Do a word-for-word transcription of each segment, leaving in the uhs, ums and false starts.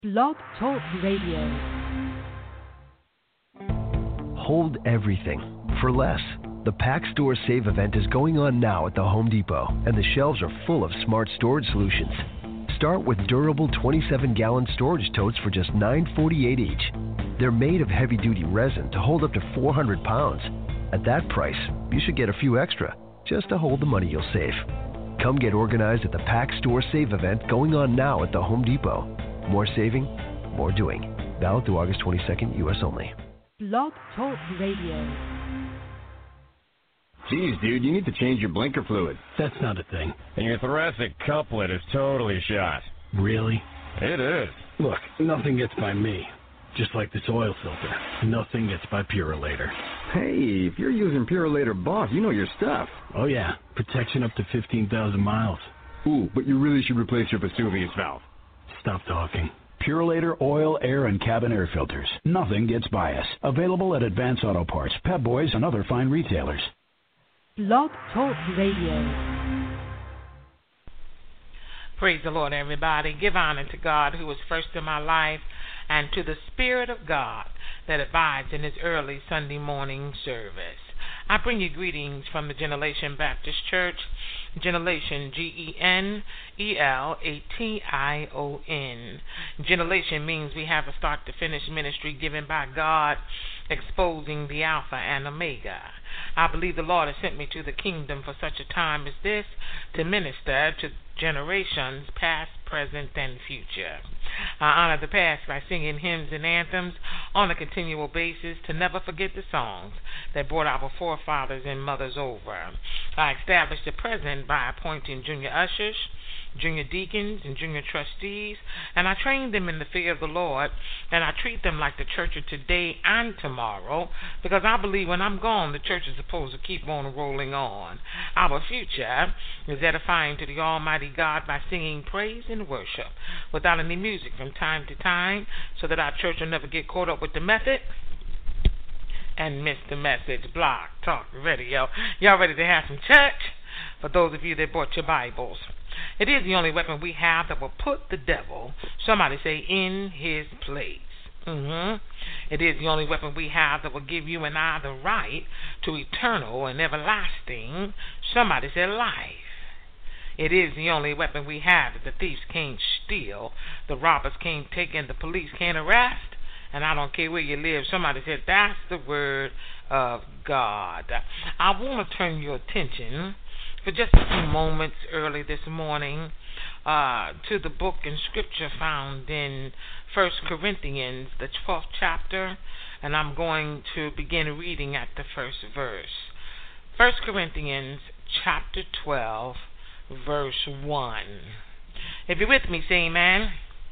Blog Talk Radio. Hold everything for less. The Pack Store Save event is going on now at the Home Depot, and the shelves are full of smart storage solutions. Start with durable twenty-seven gallon storage totes for just nine forty-eight each. They're made of heavy-duty resin to hold up to four hundred pounds. At that price, you should get a few extra, just to hold the money you'll save. Come get organized at the Pack Store Save event going on now at the Home Depot. More saving, more doing. Valid through August twenty-second, U S only. Blog Talk Radio. Geez, dude, you need to change your blinker fluid. That's not a thing. And your thoracic couplet is totally shot. Really? It is. Look, nothing gets by me. Just like this oil filter. Nothing gets by Purolator. Hey, if you're using Purolator Boss, you know your stuff. Oh yeah, protection up to fifteen thousand miles. Ooh, but you really should replace your Vesuvius valve. Stop talking. Purolator oil, air, and cabin air filters. Nothing gets by us. Available at Advance Auto Parts, Pep Boys, and other fine retailers. Blog Talk Radio. Praise the Lord, everybody. Give honor to God who was first in my life and to the Spirit of God that abides in His early Sunday morning service. I bring you greetings from the Generation Baptist Church, Generation G E N E L A T I O N. Generation means we have a start-to-finish ministry given by God, exposing the Alpha and Omega. I believe the Lord has sent me to the kingdom for such a time as this to minister to generations past, present, and future. I honor the past by singing hymns and anthems on a continual basis to never forget the songs that brought our forefathers and mothers over. I establish the present by appointing junior ushers, junior deacons, and junior trustees, and I train them in the fear of the Lord, and I treat them like the church of today and tomorrow, because I believe when I'm gone, the church is supposed to keep on rolling on. Our future is edifying to the Almighty God by singing praise and worship without any music from time to time, so that our church will never get caught up with the method and miss the message. Blog Talk Radio. Y'all ready to have some church? For those of you that bought your Bibles, it is the only weapon we have that will put the devil, somebody say, in his place. Mm-hmm. It is the only weapon we have that will give you and I the right to eternal and everlasting, somebody say, life. It is the only weapon we have that the thieves can't steal, the robbers can't take, and the police can't arrest. And I don't care where you live. Somebody said that's the word of God. I want to turn your attention for just a few moments early this morning uh, to the book and scripture found in First Corinthians, the twelfth chapter, and I'm going to begin reading at the first verse. First Corinthians chapter twelve, verse one. If you're with me, say amen.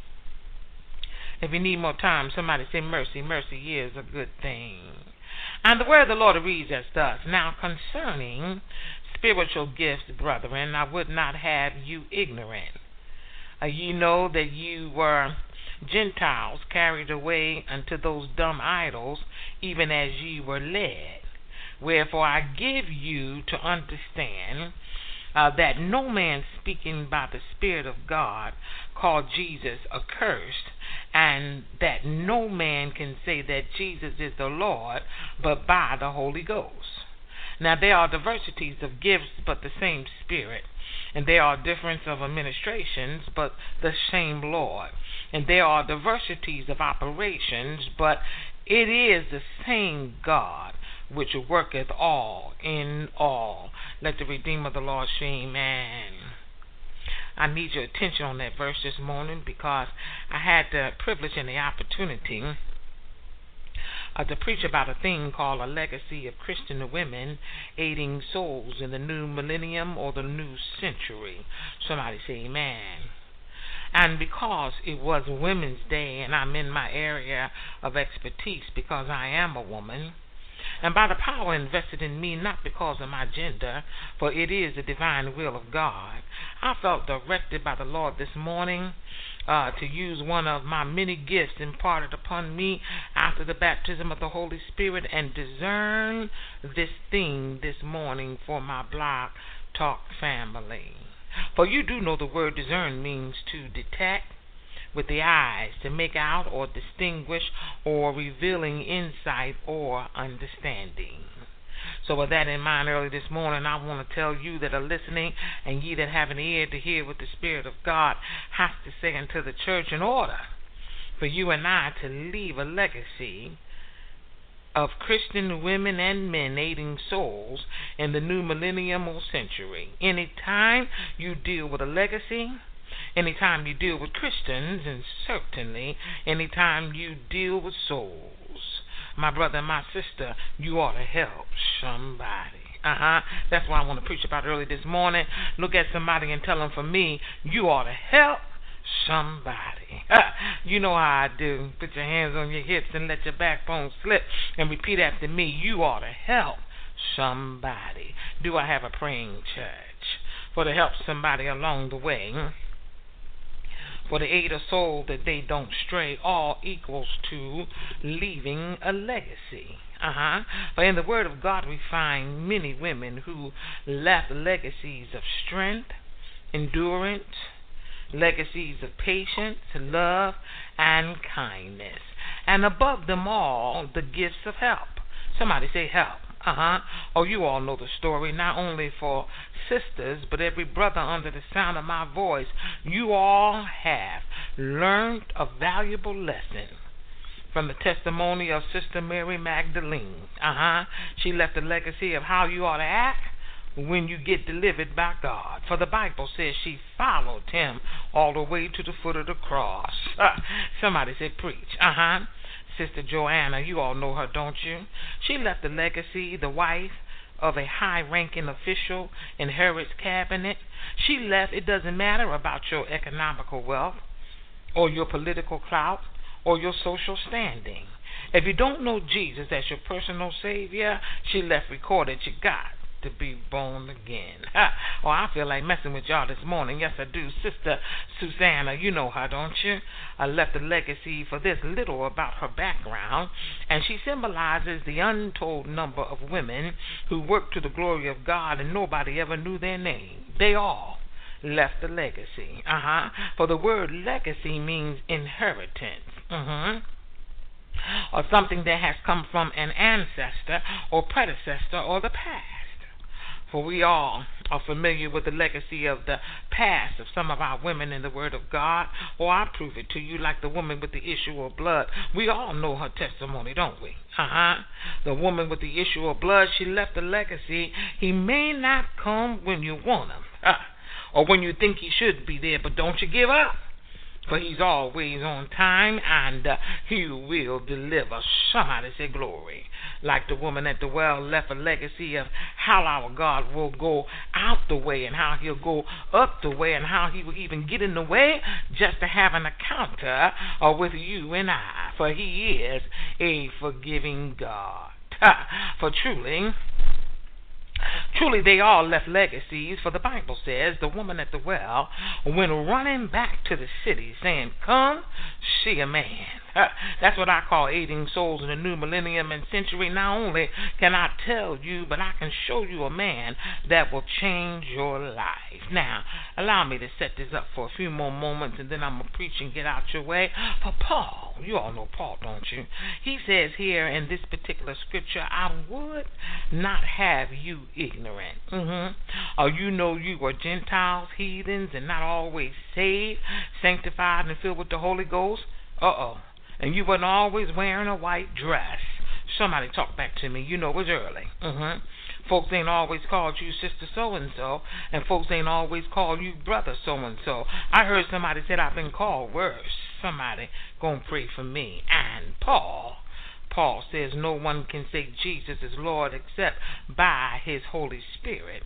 If you need more time, somebody say mercy. Mercy is a good thing. And the word of the Lord reads as thus: Now concerning spiritual gifts, brethren, I would not have you ignorant. Uh, you know that you were Gentiles carried away unto those dumb idols, even as ye were led. Wherefore I give you to understand uh, that no man speaking by the Spirit of God called Jesus accursed, and that no man can say that Jesus is the Lord but by the Holy Ghost. Now there are diversities of gifts, but the same Spirit. And there are difference of administrations, but the same Lord. And there are diversities of operations, but it is the same God which worketh all in all. Let the Redeemer of the Lord say amen. I need your attention on that verse this morning because I had the privilege and the opportunity Uh, to preach about a thing called a legacy of Christian women aiding souls in the new millennium or the new century. Somebody say amen. And because it was Women's Day and I'm in my area of expertise because I am a woman, and by the power invested in me, not because of my gender, for it is the divine will of God, I felt directed by the Lord this morning uh, to use one of my many gifts imparted upon me after the baptism of the Holy Spirit and discern this thing this morning for my Blog Talk family. For you do know the word discern means to detect, with the eyes to make out or distinguish or revealing insight or understanding. So with that in mind, early this morning, I want to tell you that are listening, and ye that have an ear to hear what the Spirit of God has to say unto the church, in order for you and I to leave a legacy of Christian women and men aiding souls in the new millennium or century. Anytime you deal with a legacy, anytime you deal with Christians, and certainly anytime you deal with souls, my brother and my sister, you ought to help somebody. Uh-huh. That's what I want to preach about early this morning. Look at somebody and tell them, for me, you ought to help somebody. You know how I do. Put your hands on your hips and let your backbone slip and repeat after me. You ought to help somebody. Do I have a praying church for to help somebody along the way? For the aid of soul that they don't stray, all equals to leaving a legacy. Uh-huh. For in the Word of God we find many women who left legacies of strength, endurance, legacies of patience, love, and kindness. And above them all, the gifts of help. Somebody say help. Uh-huh. Oh, you all know the story, not only for sisters, but every brother under the sound of my voice. You all have learned a valuable lesson from the testimony of Sister Mary Magdalene. Uh-huh. She left a legacy of how you ought to act when you get delivered by God. For the Bible says she followed him all the way to the foot of the cross. Uh, somebody said preach. Uh-huh. Sister Joanna, you all know her, don't you? She left a legacy, the wife of a high-ranking official in Herod's cabinet. She left, it doesn't matter about your economical wealth or your political clout or your social standing. If you don't know Jesus as your personal Savior, she left recorded you got to be born again. Ha. Oh, I feel like messing with y'all this morning. Yes, I do. Sister Susanna, you know her, don't you? I left a legacy for this little about her background, and she symbolizes the untold number of women who worked to the glory of God and nobody ever knew their name. They all left a legacy. Uh-huh. For the word legacy means inheritance. Uh-huh. Or something that has come from an ancestor or predecessor or the past. For we all are familiar with the legacy of the past of some of our women in the Word of God. Or I prove it to you like the woman with the issue of blood. We all know her testimony, don't we? Uh-huh. The woman with the issue of blood, she left a legacy. He may not come when you want him, uh, or when you think he should be there, but don't you give up. For he's always on time, and uh, he will deliver. Somebody say glory. Like the woman at the well left a legacy of how our God will go out the way, and how he'll go up the way, and how he will even get in the way just to have an encounter uh, with you and I. For he is a forgiving God. For truly... Truly, they all left legacies, for the Bible says the woman at the well went running back to the city saying, come, see a man. Uh, that's what I call aiding souls in the new millennium and century. Not only can I tell you, but I can show you a man that will change your life. Now, allow me to set this up for a few more moments, and then I'm going to preach and get out your way. For Paul, you all know Paul, don't you? He says here in this particular scripture, I would not have you ignorant. Mm-hmm. Or you know you were Gentiles, heathens, and not always saved, sanctified, and filled with the Holy Ghost. Uh-oh. And you wasn't always wearing a white dress. Somebody talk back to me. You know it was early. Mm-hmm. Folks ain't always called you sister so-and-so, and folks ain't always called you brother so-and-so. I heard somebody said I've been called worse. Somebody gonna pray for me. And Paul, Paul says no one can say Jesus is Lord except by his Holy Spirit.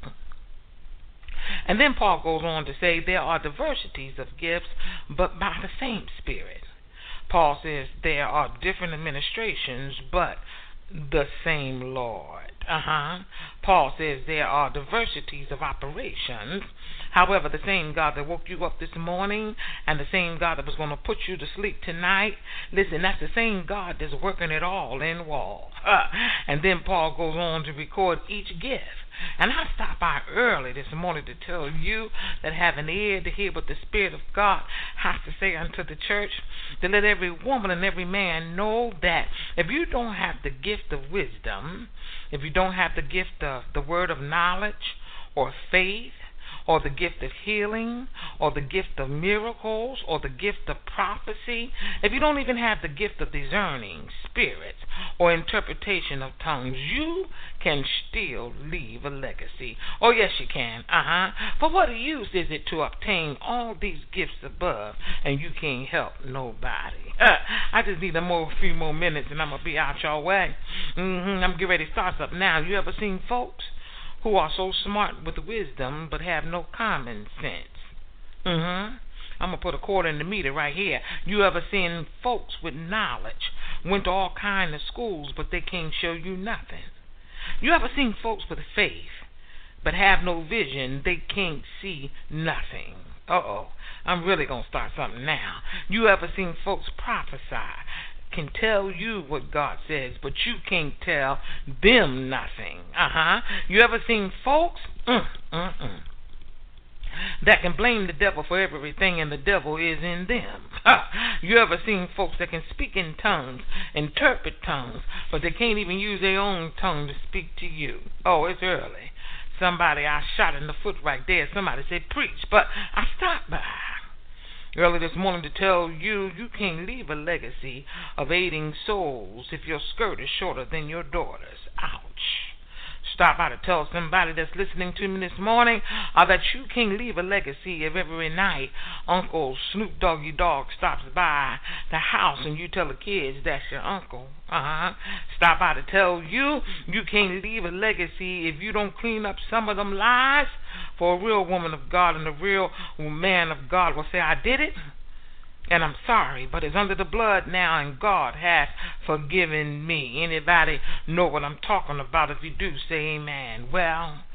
And then Paul goes on to say there are diversities of gifts, but by the same Spirit. Paul says there are different administrations, but the same Lord. Uh-huh. Paul says there are diversities of operations. However, the same God that woke you up this morning and the same God that was going to put you to sleep tonight, listen, that's the same God that's working it all in all. Uh, and then Paul goes on to record each gift And I stopped by early this morning to tell you that have an ear to hear what the Spirit of God has to say unto the church, to let every woman and every man know that if you don't have the gift of wisdom, if you don't have the gift of the word of knowledge or faith, or the gift of healing, or the gift of miracles, or the gift of prophecy, if you don't even have the gift of discerning spirits or interpretation of tongues, you can still leave a legacy. Oh, yes, you can. Uh-huh. For what use is it to obtain all these gifts above and you can't help nobody? Uh, I just need a more, few more minutes and I'm going to be out your way. Mm-hmm. I'm getting ready to start up now. You ever seen folks who are so smart with wisdom but have no common sense? Mm-hmm. I'm going to put a quarter in the meter right here. You ever seen folks with knowledge, went to all kinds of schools, but they can't show you nothing? You ever seen folks with faith but have no vision, they can't see nothing? Uh-oh, I'm really going to start something now. You ever seen folks prophesy, can tell you what God says, but you can't tell them nothing? Uh-huh. You ever seen folks mm, mm, mm, that can blame the devil for everything and the devil is in them? Uh, you ever seen folks that can speak in tongues, interpret tongues, but they can't even use their own tongue to speak to you? Oh, it's early. Somebody I shot in the foot right there. Somebody said preach, but I stopped by early this morning to tell you you can't leave a legacy of aiding souls if your skirt is shorter than your daughter's. Ouch. Stop by to tell somebody that's listening to me this morning uh, that you can't leave a legacy if every night Uncle Snoop Doggy Dogg stops by the house and you tell the kids that's your uncle. Uh-huh. Stop by to tell you you can't leave a legacy if you don't clean up some of them lies. For a real woman of God and a real man of God will say, I did it, and I'm sorry, but it's under the blood now, and God has forgiven me. Anybody know what I'm talking about? If you do, say amen. Well,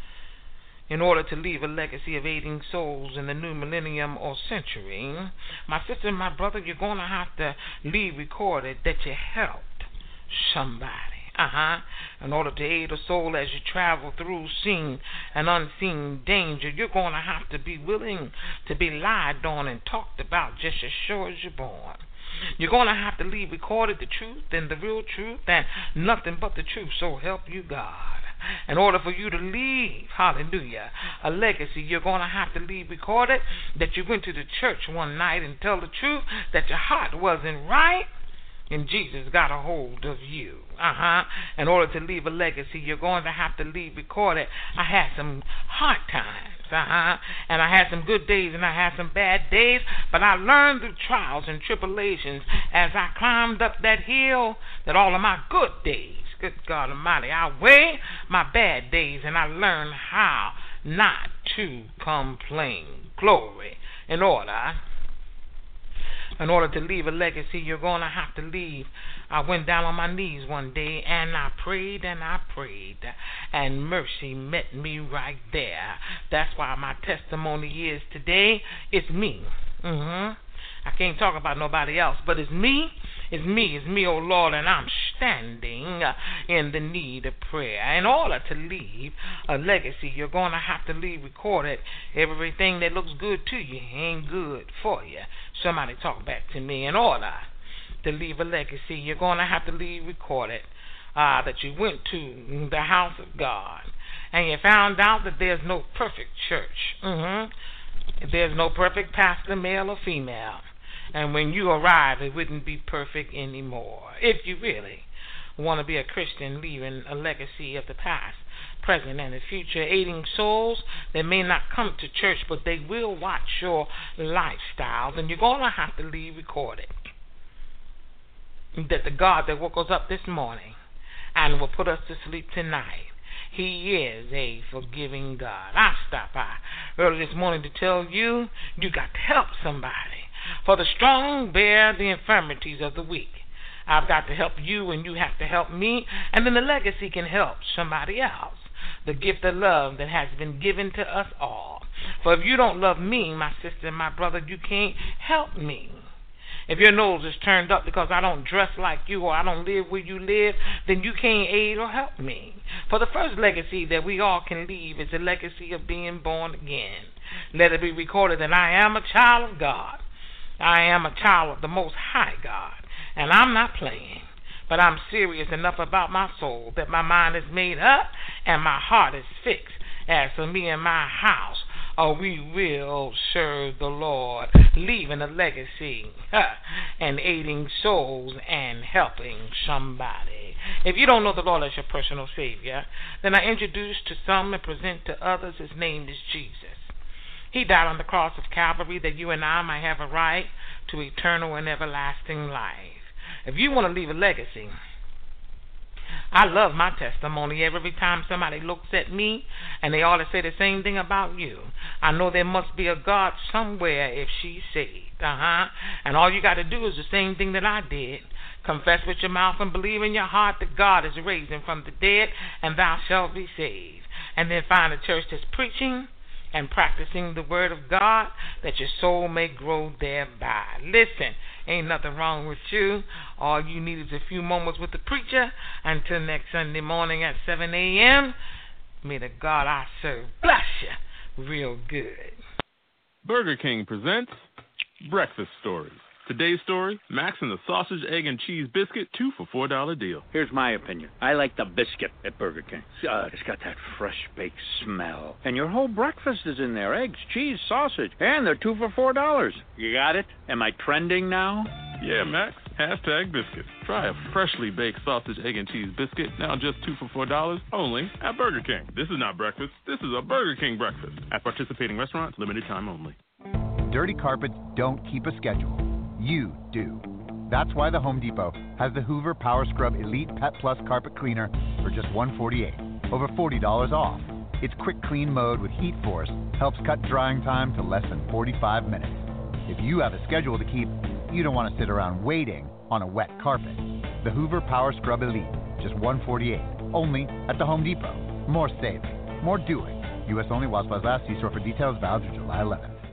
in order to leave a legacy of aiding souls in the new millennium or century, my sister and my brother, you're going to have to leave recorded that you helped somebody. Uh-huh. In order to aid a soul as you travel through seen and unseen danger, you're going to have to be willing to be lied on and talked about just as sure as you're born. You're going to have to leave recorded the truth and the real truth and nothing but the truth, so help you God. In order for you to leave, hallelujah, a legacy, you're going to have to leave recorded that you went to the church one night and tell the truth, that your heart wasn't right, and Jesus got a hold of you. Uh-huh. In order to leave a legacy, you're going to have to leave recorded. I had some hard times. Uh-huh. And I had some good days and I had some bad days, but I learned through trials and tribulations as I climbed up that hill that all of my good days, good God Almighty, outweigh my bad days, and I learned how not to complain. Glory. In order In order to leave a legacy, you're going to have to leave. I went down on my knees one day, and I prayed and I prayed, and mercy met me right there. That's why my testimony is today, it's me. Mm-hmm. I can't talk about nobody else, but it's me. It's me, it's me, oh Lord, and I'm standing uh, in the need of prayer. In order to leave a legacy, you're going to have to leave recorded. Everything that looks good to you ain't good for you. Somebody talk back to me. In order to leave a legacy, you're going to have to leave recorded uh, that you went to the house of God, and you found out that there's no perfect church. Mm-hmm. There's no perfect pastor, male or female. And when you arrive, it wouldn't be perfect anymore. If you really want to be a Christian, leaving a legacy of the past, present, and the future, aiding souls that may not come to church, but they will watch your lifestyle, then you're going to have to leave recorded that the God that woke us up this morning and will put us to sleep tonight, He is a forgiving God. I stopped by early this morning to tell you, you got to help somebody. For the strong bear the infirmities of the weak. I've got to help you, and you have to help me, and then the legacy can help somebody else. The gift of love that has been given to us all. For if you don't love me, my sister and my brother, you can't help me. If your nose is turned up because I don't dress like you or I don't live where you live, then you can't aid or help me. For the first legacy that we all can leave is the legacy of being born again. Let it be recorded that I am a child of God. I am a child of the Most High God, and I'm not playing. But I'm serious enough about my soul that my mind is made up and my heart is fixed. As for me and my house, oh, we will serve the Lord, leaving a legacy huh, and aiding souls and helping somebody. If you don't know the Lord as your personal Savior, then I introduce to some and present to others his name is Jesus. He died on the cross of Calvary that you and I might have a right to eternal and everlasting life. If you want to leave a legacy, I love my testimony. Every time somebody looks at me and they all say the same thing about you, I know there must be a God somewhere if she's saved. Uh-huh. And all you got to do is the same thing that I did. Confess with your mouth and believe in your heart that God is raising from the dead and thou shalt be saved. And then find a church that's preaching and practicing the word of God that your soul may grow thereby. Listen, ain't nothing wrong with you. All you need is a few moments with the preacher. Until next Sunday morning at seven a.m., may the God I serve bless you real good. Burger King presents Breakfast Stories. Today's story, Max and the Sausage, Egg, and Cheese Biscuit, two for four dollar deal. Here's my opinion. I like the biscuit at Burger King. Uh, it's got that fresh baked smell. And your whole breakfast is in there. Eggs, cheese, sausage. And they're two for four dollars. You got it? Am I trending now? Yeah, Max. Hashtag biscuits. Try a freshly baked sausage, egg, and cheese biscuit, now just two for four dollars, only at Burger King. This is not breakfast. This is a Burger King breakfast. At participating restaurants, limited time only. Dirty carpets don't keep a schedule. You do. That's why the Home Depot has the Hoover Power Scrub Elite Pet Plus Carpet Cleaner for just one hundred forty-eight dollars, over forty dollars off. Its quick clean mode with heat force helps cut drying time to less than forty-five minutes. If you have a schedule to keep, you don't want to sit around waiting on a wet carpet. The Hoover Power Scrub Elite, just one hundred forty-eight dollars, only at the Home Depot. More saving, more doing. U S only while supplies last. See store for details. Valid through July eleventh.